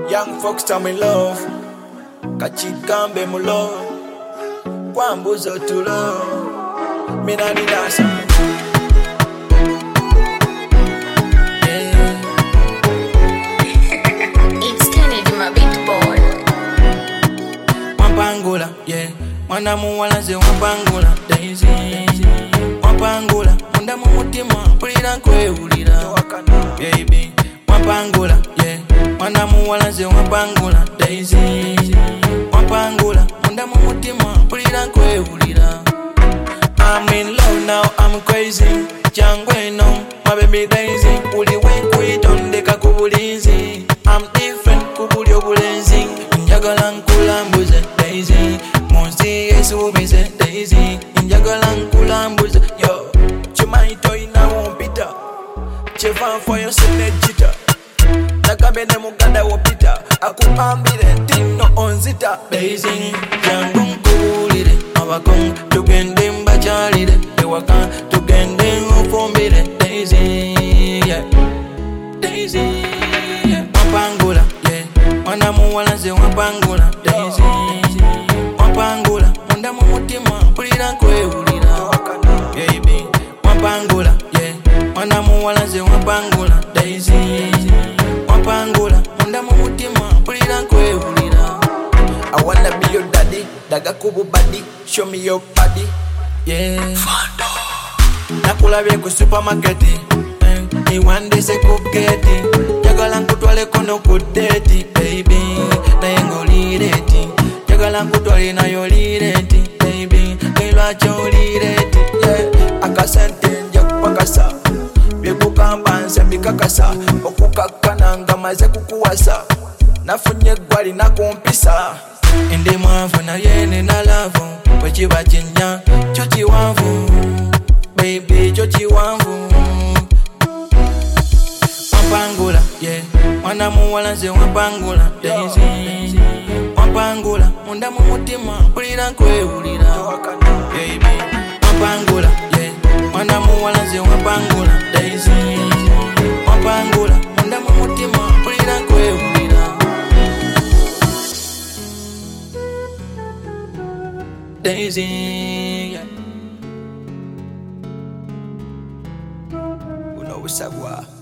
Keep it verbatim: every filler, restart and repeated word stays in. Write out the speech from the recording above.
Young folks tell me love, kachikambe mulo, kwambuzo tulo, mina ni dasa. It's Kennedy, my big boy. Wampangula, yeah, mwana muwala ze wampangula, Daisy. Wampangula, munda mumutima, pulira nkwe ulira, baby. Wampangula, yeah, mwana muwala ze wampangula, Daisy. Wampangula, munda mumutima, pulira nkwe ulira. I'm in love now, I'm crazy. Jangwe no, my baby Daisy. Uli wenkwe tondeka kubulizi. I'm different kubuli obulenzi. Njagala nkulambuze Daisy. Monsi yesu bize Daisy. Njagala nkulambuze yo. Chimaito ina wompita. Cheva for your senejita. Nakabene muganda wopita. Akuambire tino onzita Daisy. Jangu nkubulire abakong tugende mbachalire ewaka tugende nfumbire Daisy, yeah. Daisy, yeah. Wampangula, yeah. Mwana muwala ze wampangula Daisy. Wampangula, munda mumutima pulira nkwe ulira, baby. Wampangula, yeah. Mwana muwala ze wampangula Daisy. Wampangula, munda mumutima pulira nkwe ulira. I wanna be your daddy, daga kubu body, show me your body, yeah. Fando. Nakulabye ku supermarket, eh. Ni one day se kugeti, jagala nkutwale kono kudeti, baby. Naye ngolireti, jagala nkutwale nayo lireti, baby. Nilwacho lireti, yeah. Akasente nja kupakasa, byekugamba nze mbikakasa, okukakana nga maze kukuwasa. Nafunye gwali nakumpisa. Indi mwavu na yene na lavu, wechiba chinya chochi wavu, baby chochi wavu. Wampangula, yeah, mwana muwala ze wampangula Daisy. Wampangula, munda mumutima pulira nkwe ulira, baby. Wampangula, yeah, mwana muwala ze wampangula Daisy. Wampangula, munda mumutima pulira nkwe ulira. Daisy, yeah. Uno savoir.